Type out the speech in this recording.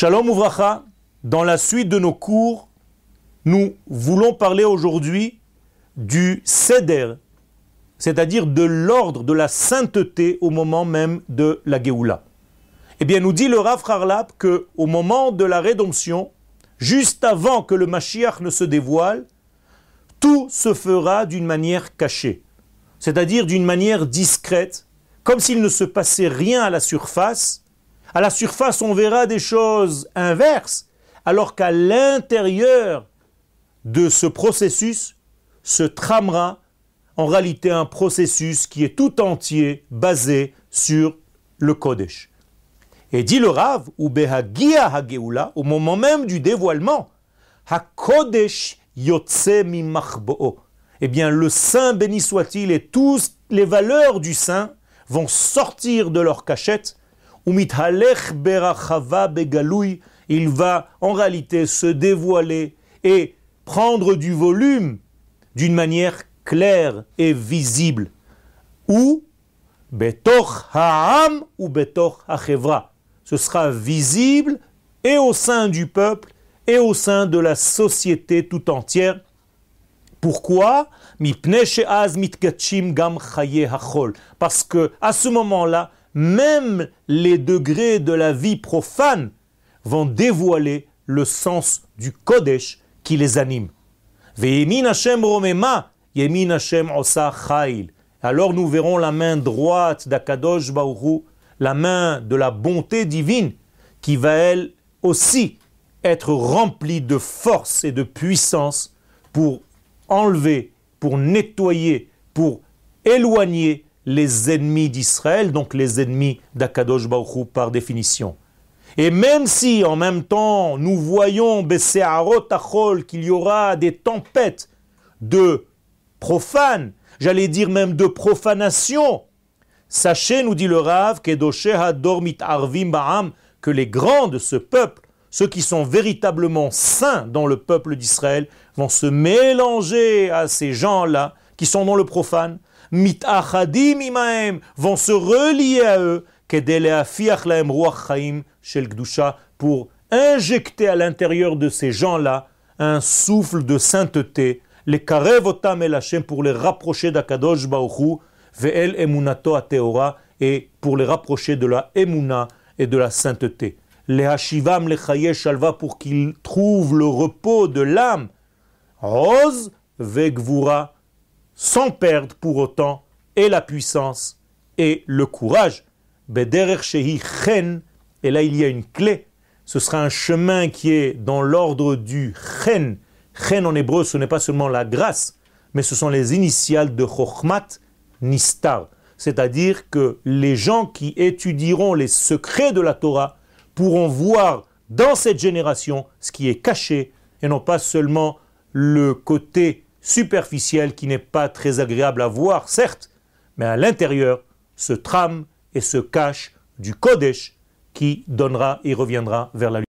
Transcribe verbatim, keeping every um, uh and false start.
Shalom Uvracha, dans la suite de nos cours, nous voulons parler aujourd'hui du Seder, c'est-à-dire de l'ordre, de la sainteté au moment même de la Géoula. Eh bien, nous dit le Rav Harlap qu'au moment de la rédemption, juste avant que le Mashiach ne se dévoile, tout se fera d'une manière cachée, c'est-à-dire d'une manière discrète, comme s'il ne se passait rien à la surface. À la surface, on verra des choses inverses, alors qu'à l'intérieur de ce processus se tramera en réalité un processus qui est tout entier basé sur le Kodesh. Et dit le Rav, ou behagia hageula, au moment même du dévoilement, hakodesh yotse mimachbo'o. Eh bien, le Saint béni soit-il et toutes les valeurs du Saint vont sortir de leur cachette. Umithalech berachava begalui, il va en réalité se dévoiler et prendre du volume d'une manière claire et visible. Ou betoch ha'am ou betoch ha'chevra. Ce sera visible et au sein du peuple et au sein de la société tout entière. Pourquoi ? Parce que à ce moment-là, même les degrés de la vie profane vont dévoiler le sens du Kodesh qui les anime. Alors nous verrons la main droite d'Akadosh Baruch Hu, la main de la bonté divine, qui va elle aussi être remplie de force et de puissance pour enlever, pour nettoyer, pour éloigner les ennemis d'Israël, donc les ennemis d'Akadosh Baruch Hu par définition. Et même si en même temps nous voyons Bese'arot Achol qu'il y aura des tempêtes de profanes, j'allais dire même de profanation, sachez, nous dit le Rav, que les grands de ce peuple, ceux qui sont véritablement saints dans le peuple d'Israël, vont se mélanger à ces gens-là qui sont dans le profane, mitachadim imahem, vont se relier à eux, pour injecter à l'intérieur de ces gens-là un souffle de sainteté, les karevotam el Hashem, pour les rapprocher d'Akadosh Baruch Hu, ve'el emunato ateora, et pour les rapprocher de la emuna et de la sainteté. Les hashivam le chaye shalva, pour qu'ils trouvent le repos de l'âme, rose ve'gvura, sans perdre pour autant et la puissance et le courage. Bederech shehi chen, et là il y a une clé, ce sera un chemin qui est dans l'ordre du chen. Chen en hébreu, ce n'est pas seulement la grâce, mais ce sont les initiales de Chochmat Nistar. C'est-à-dire que les gens qui étudieront les secrets de la Torah pourront voir dans cette génération ce qui est caché, et non pas seulement le côté superficiel qui n'est pas très agréable à voir, certes, mais à l'intérieur se trame et se cache du Kodesh qui donnera et reviendra vers la lumière.